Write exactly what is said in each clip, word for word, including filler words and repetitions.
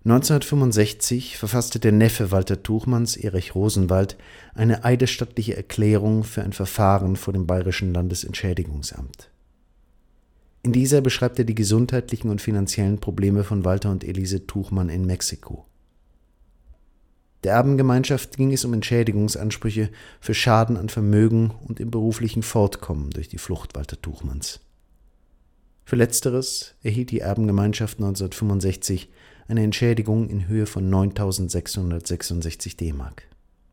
neunzehnhundertfünfundsechzig verfasste der Neffe Walter Tuchmanns, Erich Rosenwald, eine eidesstattliche Erklärung für ein Verfahren vor dem Bayerischen Landesentschädigungsamt. In dieser beschreibt er die gesundheitlichen und finanziellen Probleme von Walter und Elise Tuchmann in Mexiko. Der Erbengemeinschaft ging es um Entschädigungsansprüche für Schaden an Vermögen und im beruflichen Fortkommen durch die Flucht Walter Tuchmanns. Für Letzteres erhielt die Erbengemeinschaft neunzehnhundertfünfundsechzig eine Entschädigung in Höhe von neuntausendsechshundertsechsundsechzig D-Mark.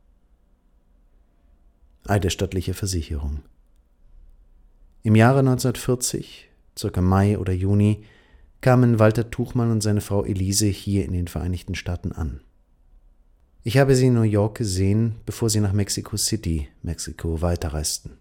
Eidesstattliche Versicherung. Im Jahre neunzehnhundertvierzig, circa Mai oder Juni, kamen Walter Tuchmann und seine Frau Elise hier in den Vereinigten Staaten an. Ich habe sie in New York gesehen, bevor sie nach Mexico City, Mexiko, weiterreisten.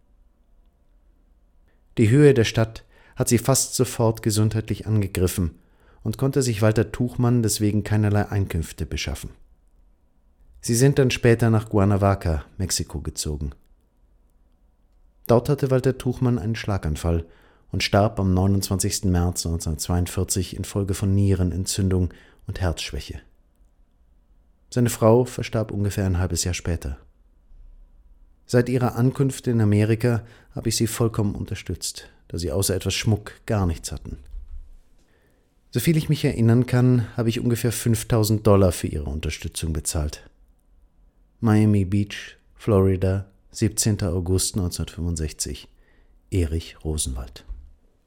Die Höhe der Stadt hat sie fast sofort gesundheitlich angegriffen und konnte sich Walter Tuchmann deswegen keinerlei Einkünfte beschaffen. Sie sind dann später nach Cuernavaca, Mexiko, gezogen. Dort hatte Walter Tuchmann einen Schlaganfall und starb am neunundzwanzigsten März neunzehnhundertzweiundvierzig infolge von Nierenentzündung und Herzschwäche. Seine Frau verstarb ungefähr ein halbes Jahr später. Seit ihrer Ankunft in Amerika habe ich sie vollkommen unterstützt, da sie außer etwas Schmuck gar nichts hatten. Soviel ich mich erinnern kann, habe ich ungefähr fünftausend Dollar für ihre Unterstützung bezahlt. Miami Beach, Florida, siebzehnter August neunzehnhundertfünfundsechzig. Erich Rosenwald.